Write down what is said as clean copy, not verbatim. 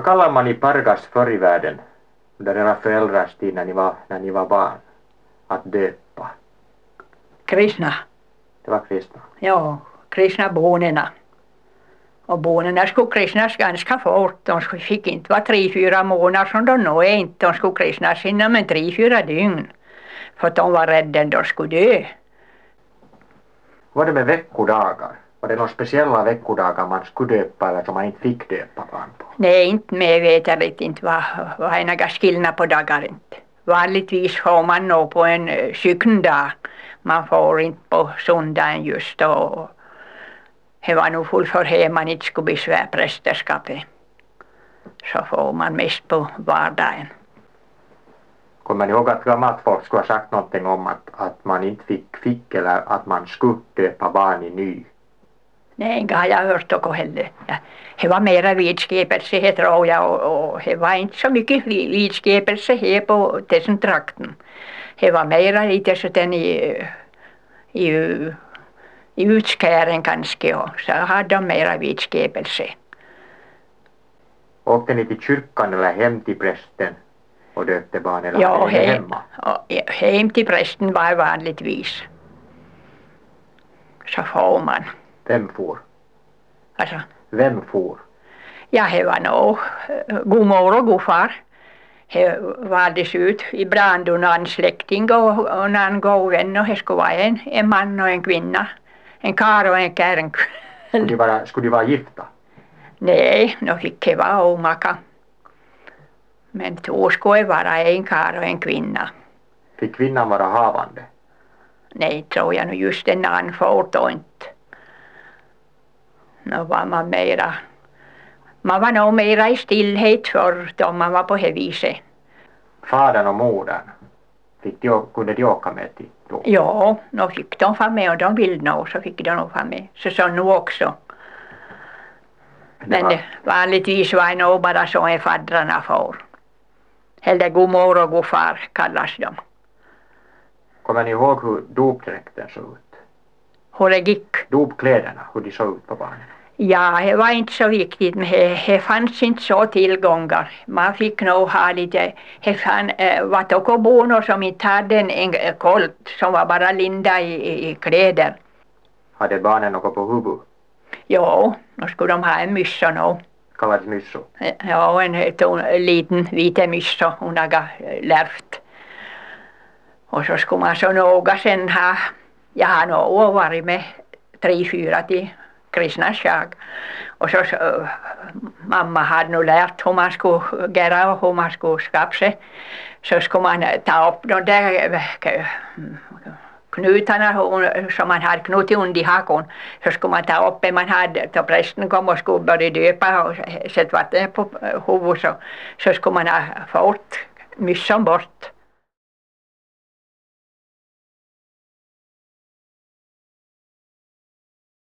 Vad kallar man i Pargas förr i världen, under era föräldrars tid när ni var barn, att döpa? Krishna. Det var Krishna. Ja, Krishna-bonerna. Och bonerna skulle kristnas ganska fort. De fick inte vara 3-4 månader som de nog är inte. De skulle kristnas inom 3-4 dygn. För att de var rädda att de skulle dö. Var det med veckodagar? Var det några speciella veckodagar man skulle döpa eller som man inte fick döpa barn på? Nej, inte medvetet inte var en några skillnad på dagar inte. Vanligtvis får man nog på en söndag. Man får inte på söndagen just då. Det var nog full för att man inte skulle besvära prästerskapet. Så får man mest på vardagen. Kommer ni ihåg att gammalt folk skulle ha sagt någonting om att man inte fick eller att man skulle döpa barn i ny? Nej, inte har jag hört något heller. Ja, det var mera vidskepelse här tror jag och det var inte så mycket vidskepelse här på den trakten. Det var mera lite sådär i utskären kanske och så hade de mera vidskepelse. Åkte ni till kyrkan eller hem till prästen och döpte barn eller Ja, hade ni det hemma? hem till prästen var vanligtvis. Så får man. Vem for? Alltså, Vem for? ja, det var nog god mor och god far. Det valdes ut ibland under en släkting och en god vän och det skulle vara en man och en kvinna. En karl och en kärring. Skulle de vara gifta? Nej, nu fick det vara omaka. Men då skulle det vara en karl och en kvinna. Fick kvinnan vara havande? Nej, tror jag nu just en annan får då inte. Nu var man mera. Man var nog mera i stillhet för då man var på det viset. Fadern och modern, kunde de åka med till då? Ja, nu fick de vara med och de ville nog så fick de nog vara med. Så nu också. Men vanligtvis var det nog bara så en faddrarna får. Eller god mor och god far kallas de. Kommer ni ihåg hur dopdräkten såg ut? Hur det gick? Dopkläderna, hur de såg ut på barnen? Ja, det var inte så viktigt, men det fanns inte så tillgångar. Man fick nog ha lite, det var toko bonor som inte hade en kolt som var bara linda i kläder. Hade barnen något på huvudet? Jo, då skulle de ha en myssa nog. Kallades mysso? Ja, en liten vita myssa hon hade lärvt. Och så skulle man så noga sen ha, jag har nog varit med 3-4 till kristnas jag. Och så mamma hade nog lärt hur man skulle göra och hur man skulle skapa sig. Så skulle man ta upp de där knutarna som man hade knutit under hakan. Så skulle man ta upp det man hade, då prästen kom och skulle börja döpa och sätta vatten på huvudet så skulle man ha fått myssan bort.